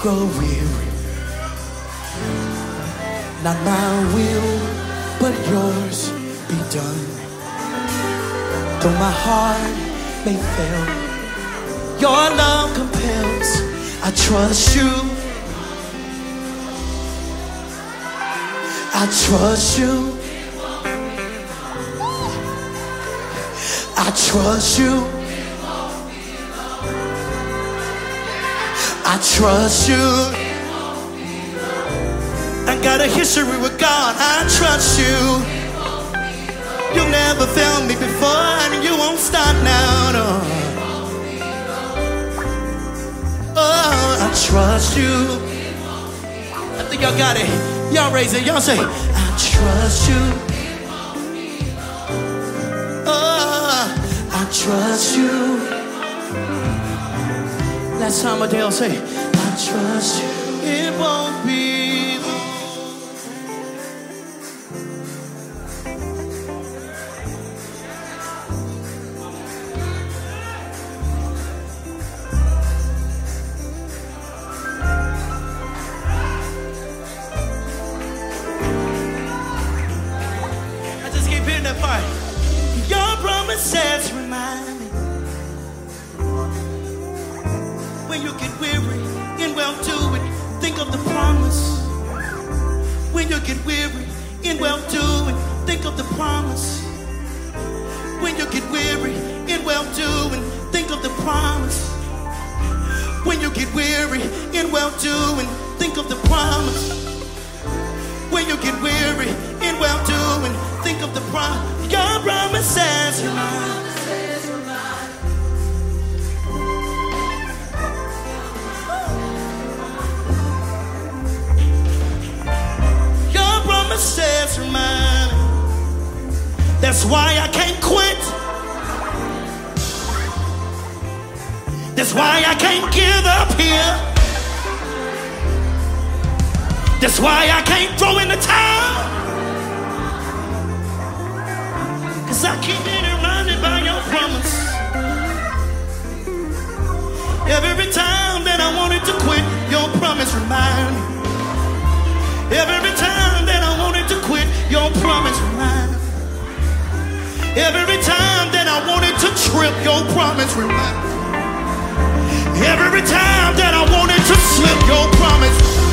grow weary. Not my will, but yours be done. Though my heart may fail, your love compels. I trust you. I trust you. I trust you. I trust you. I got a history with God. I trust you. You never failed me before, and you won't stop now. No. Oh, I trust you. I think y'all got it. Y'all raise it. Y'all say, I trust you. Oh, I trust you. Last time Adele say, I trust you. It won't be long. I just keep hearing that part. Your promises remind me. When you get weary in well-doing, think of the promise. When you get weary in well-doing, think of the promise. When you get weary in well-doing, think of the promise. When you get weary in well-doing, think of the promise. When you get weary in well-doing, think of the promise. Your promises remind. Promises remind. That's why I can't quit. That's why I can't give up here. That's why I can't throw in the towel. Cause I keep being reminded by your promise. Every time that I wanted to quit, your promise remind me. Every time that I wanted to quit, your promise remind me. Every time that I wanted to trip, your promise remind me. Every time that I wanted to slip, your promise.